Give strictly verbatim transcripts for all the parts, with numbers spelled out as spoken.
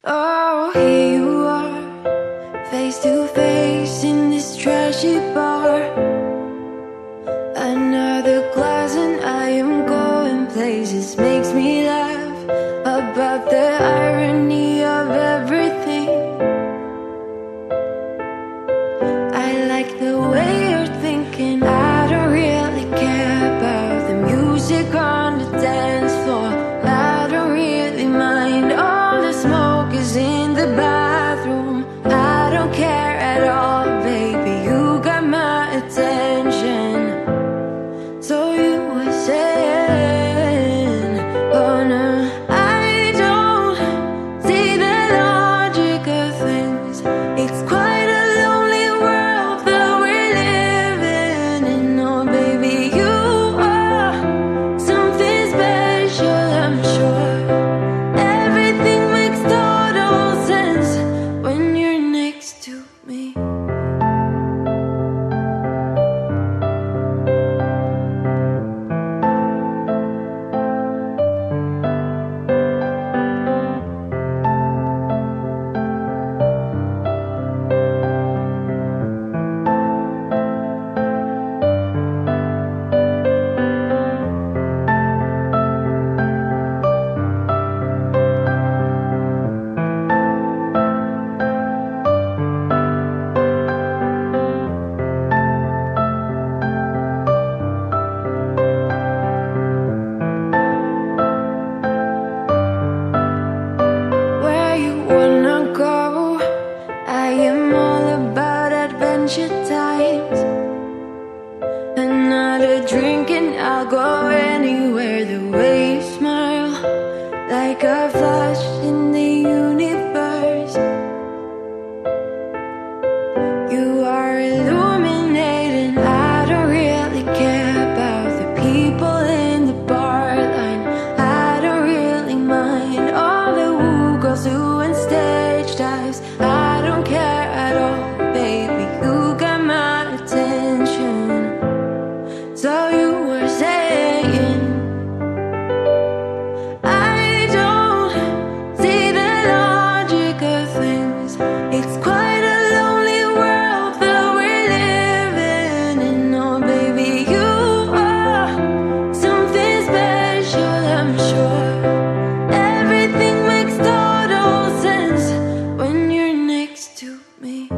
Oh, here you are, face to face in this trashy bar. Another glass and I am going places. Makes me laugh about the irony of everything. I like the way you're thinking. I don't really care about the music on the dance floor. I don't really mind. All the smoke is in the bathroom. I don't care at all, baby. You got my attention. So you were saying, oh no, I don't see the logic of things. It's quite a lonely world that we're living in. Oh baby, you are something special, I'm sure. Everything makes total sense when you're next to me. Where you wanna go? I am all about adventure times. Another drink and I'll go anywhere. The way you smile, like a flash in the universe. You are illuminating. I don't really care about the people in the bar line. I don't really mind all the woo girls doing stage dives. I don't care at all, baby. You got my attention. So you were saying, I don't see the logic of things. It's quite a lonely world that we're living in. Oh baby, you are something special, I'm sure. Everything makes total sense when you're next to me.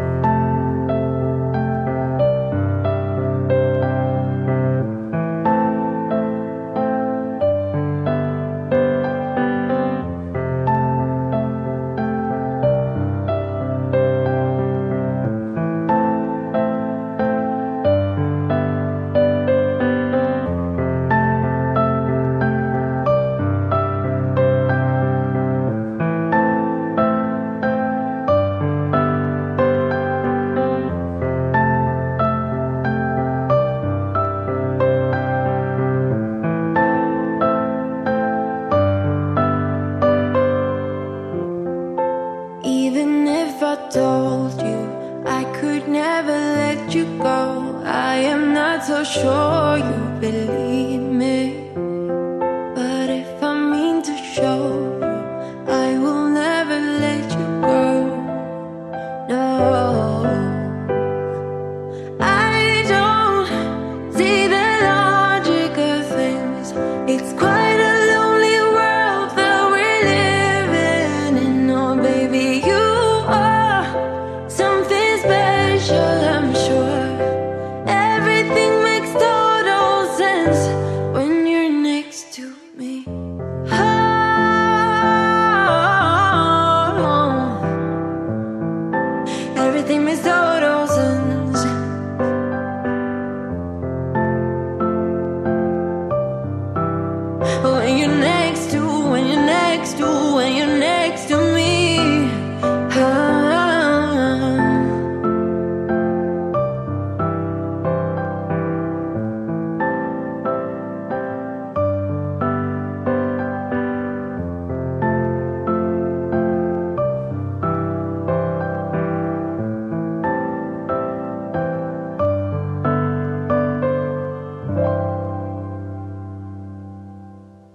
Even if I told you I could never let you go, I am not so sure you believe me. But if I mean to show you, I will never let you go. No, I don't see the logic of things. It's quite a lonely world that we're living in. Oh baby, you are something special, I'm sure. Everything makes total sense when you're next to me. Oh, everything makes total sense when you're next to, when you're next to, when you're next